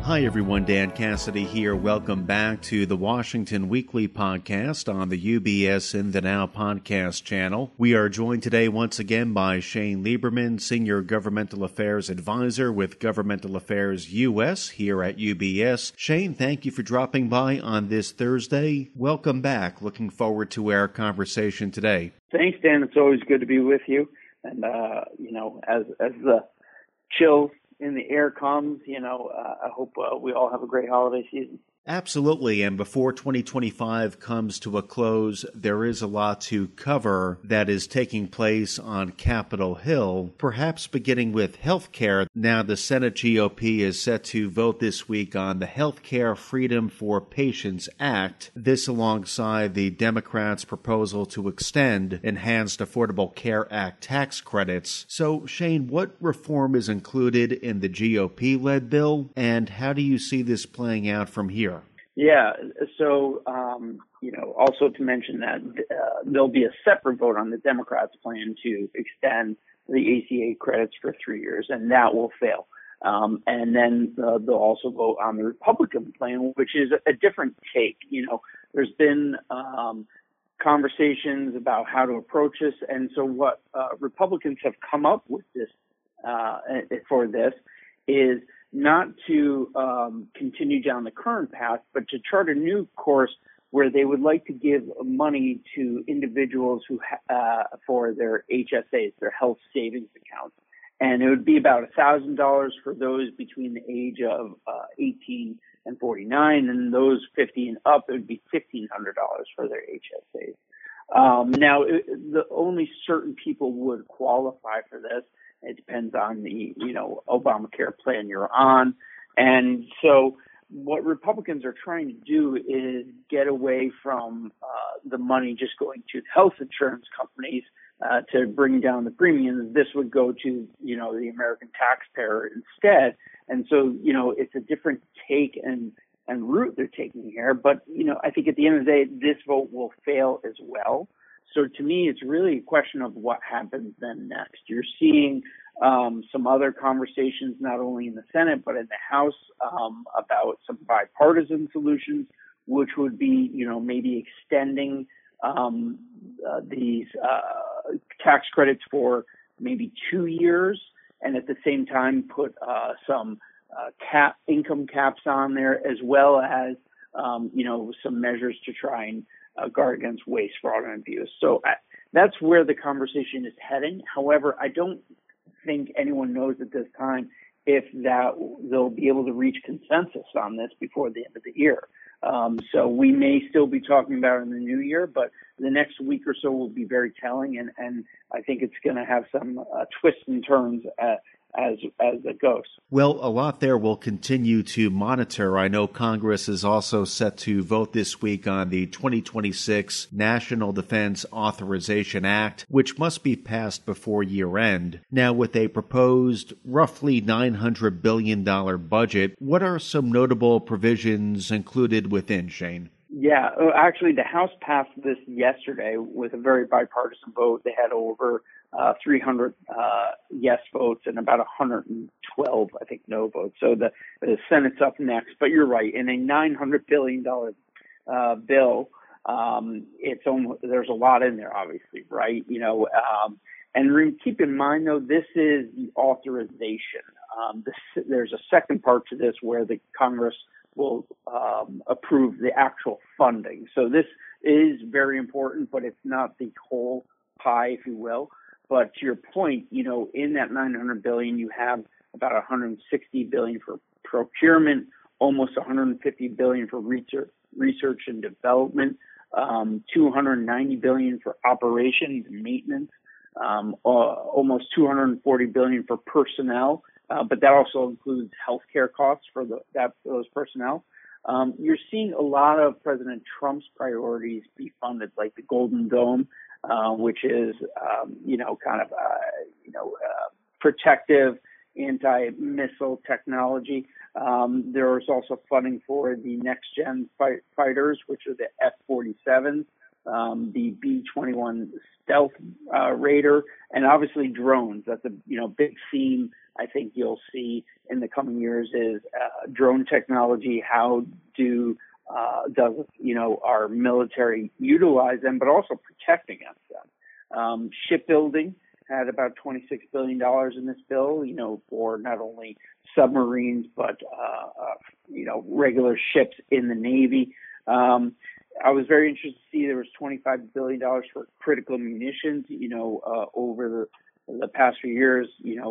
Hi everyone, Dan Cassidy here. Welcome back to the Washington Weekly Podcast on the UBS In the Now podcast channel. We are joined today once again by Shane Lieberman, Senior Governmental Affairs Advisor with Governmental Affairs US here at UBS. Shane, thank you for dropping by on this Thursday. Welcome back. Looking forward to our conversation today. Thanks, Dan. It's always good to be with you. And, as the chill in the air comes, I hope we all have a great holiday season. Absolutely. And before 2025 comes to a close, there is a lot to cover that is taking place on Capitol Hill, perhaps beginning with healthcare. Now, the Senate GOP is set to vote this week on the Healthcare Freedom for Patients Act. This alongside the Democrats' proposal to extend Enhanced Affordable Care Act tax credits. So, Shane, what reform is included in the GOP-led bill, and how do you see this playing out from here? Yeah, so, also to mention that there'll be a separate vote on the Democrats' plan to extend the ACA credits for 3 years, and that will fail. And then they'll also vote on the Republican plan, which is a different take. There's been conversations about how to approach this, and so what Republicans have come up with for this is not to continue down the current path, but to chart a new course where they would like to give money to individuals who for their HSAs, their health savings accounts. And it would be about $1,000 for those between the age of 18 and 49, and those 50 and up, it would be $1,500 for their HSAs. The only certain people would qualify for this. It depends on the, Obamacare plan you're on. And so what Republicans are trying to do is get away from the money just going to health insurance companies to bring down the premiums. This would go to, the American taxpayer instead. And so, it's a different take and route they're taking here. But, I think at the end of the day, this vote will fail as well. So to me, it's really a question of what happens then next. You're seeing some other conversations, not only in the Senate, but in the House, about some bipartisan solutions, which would be, maybe extending these tax credits for maybe 2 years, and at the same time put some income caps on there, as well as, some measures to try and guard against waste, fraud, and abuse. So that's where the conversation is heading. However, I don't think anyone knows at this time if they'll be able to reach consensus on this before the end of the year. So we may still be talking about it in the new year, but the next week or so will be very telling, and I think it's going to have some twists and turns as it goes. Well, a lot there we'll continue to monitor. I know Congress is also set to vote this week on the 2026 National Defense Authorization Act, which must be passed before year end. Now, with a proposed roughly $900 billion budget, what are some notable provisions included within, Shane? Yeah, actually, the House passed this yesterday with a very bipartisan vote. They had over 300 yes votes and about 112, I think, no votes. So the Senate's up next. But you're right. In a $900 billion bill, there's a lot in there, obviously, right? And keep in mind, though, this is the authorization. There's a second part to this where the Congress will approve the actual funding. So this is very important, but it's not the whole pie, if you will. But to your point, in that $900 billion, you have about $160 billion for procurement, almost $150 billion for research and development, $290 billion for operations and maintenance, almost $240 billion for personnel. But that also includes healthcare costs for those personnel. You're seeing a lot of President Trump's priorities be funded, like the Golden Dome, which is, protective anti-missile technology. There is also funding for the next-gen fighters, which are the F-47s, the B-21 stealth Raider, and obviously drones. That's a big theme I think you'll see in the coming years is drone technology. How does our military utilize them, but also protect against them? Shipbuilding had about $26 billion in this bill, for not only submarines, but, regular ships in the Navy. I was very interested to see there was $25 billion for critical munitions, over the past few years,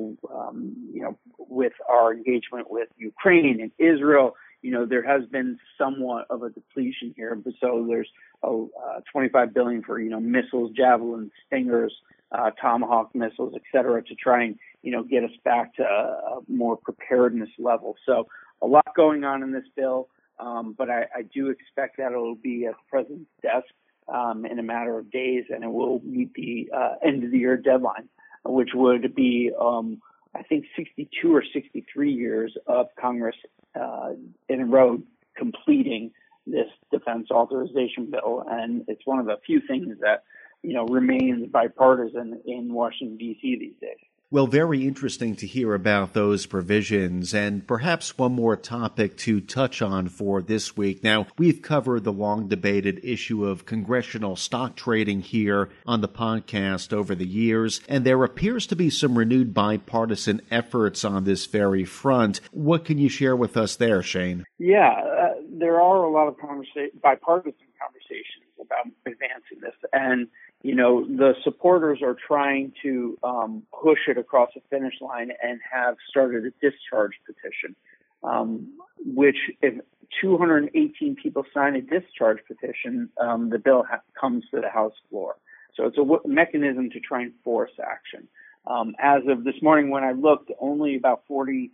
with our engagement with Ukraine and Israel, there has been somewhat of a depletion here. But so there's $25 billion for, missiles, Javelin, Stingers, Tomahawk missiles, et cetera, to try and, get us back to a more preparedness level. So a lot going on in this bill, but I do expect that it'll be at the president's desk in a matter of days, and it will meet the end of the year deadline, which would be, I think, 62 or 63 years of Congress in a row completing this defense authorization bill. And it's one of the few things that, remains bipartisan in Washington, D.C. these days. Well, very interesting to hear about those provisions, and perhaps one more topic to touch on for this week. Now, we've covered the long-debated issue of congressional stock trading here on the podcast over the years, and there appears to be some renewed bipartisan efforts on this very front. What can you share with us there, Shane? Yeah, there are a lot of bipartisan conversations about advancing this, and the supporters are trying to push it across the finish line and have started a discharge petition, which if 218 people sign a discharge petition, the bill comes to the House floor. So it's a mechanism to try and force action. As of this morning when I looked, only about 40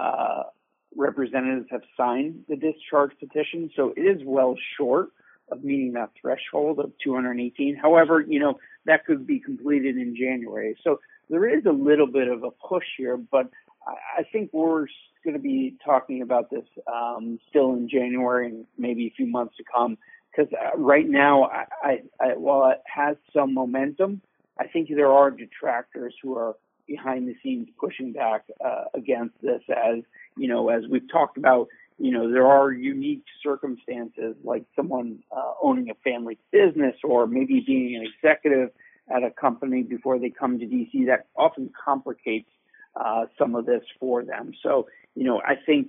representatives have signed the discharge petition, so it is well short of meeting that threshold of 218. However, that could be completed in January. So there is a little bit of a push here, but I think we're going to be talking about this still in January and maybe a few months to come. Because right now, while it has some momentum, I think there are detractors who are behind the scenes pushing back against this. As we've talked about, there are unique circumstances like someone owning a family business or maybe being an executive at a company before they come to D.C. that often complicates some of this for them. So, I think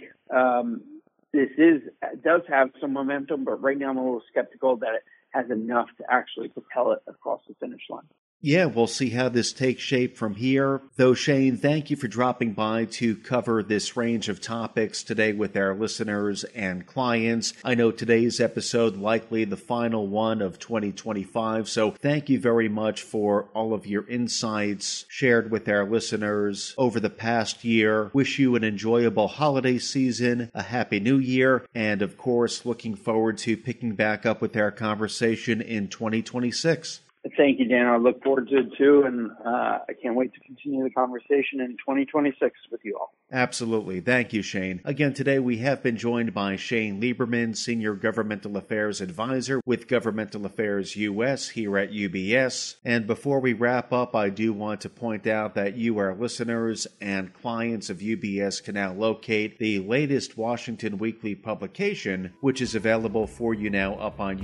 this does have some momentum, but right now I'm a little skeptical that it has enough to actually propel it across the finish line. Yeah, we'll see how this takes shape from here. Though, Shane, thank you for dropping by to cover this range of topics today with our listeners and clients. I know today's episode likely the final one of 2025, so thank you very much for all of your insights shared with our listeners over the past year. Wish you an enjoyable holiday season, a happy new year, and of course, looking forward to picking back up with our conversation in 2026. Thank you, Dan. I look forward to it too, and I can't wait to continue the conversation in 2026 with you all. Absolutely. Thank you, Shane. Again, today we have been joined by Shane Lieberman, Senior Governmental Affairs Advisor with Governmental Affairs US here at UBS. And before we wrap up, I do want to point out that you, our listeners and clients of UBS, can now locate the latest Washington Weekly publication, which is available for you now up on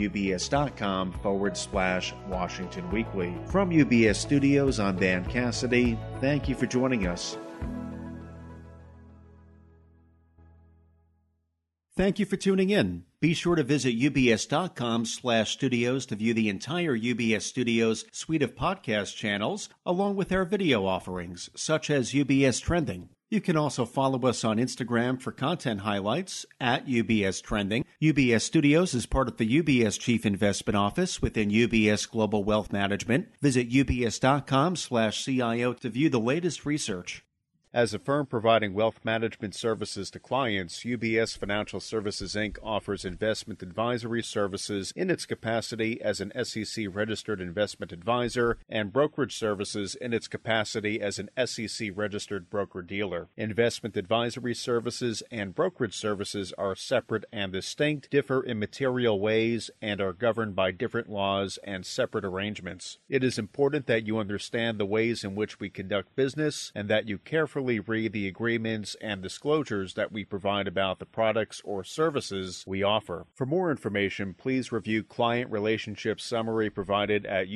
ubs.com/Washington Weekly. From UBS Studios, I'm Dan Cassidy. Thank you for joining us. Thank you for tuning in. Be sure to visit ubs.com/studios to view the entire UBS Studios suite of podcast channels, along with our video offerings, such as UBS Trending. You can also follow us on Instagram for content highlights at UBS Trending. UBS Studios is part of the UBS Chief Investment Office within UBS Global Wealth Management. Visit ubs.com/CIO to view the latest research. As a firm providing wealth management services to clients, UBS Financial Services, Inc. offers investment advisory services in its capacity as an SEC-registered investment advisor and brokerage services in its capacity as an SEC-registered broker-dealer. Investment advisory services and brokerage services are separate and distinct, differ in material ways, and are governed by different laws and separate arrangements. It is important that you understand the ways in which we conduct business and that you carefully carefully read the agreements and disclosures that we provide about the products or services we offer. For more information, please review Client Relationship Summary provided at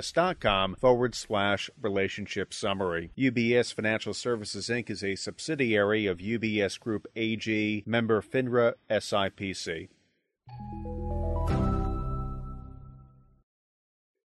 ubs.com/relationship summary. UBS Financial Services, Inc. is a subsidiary of UBS Group AG, member FINRA SIPC.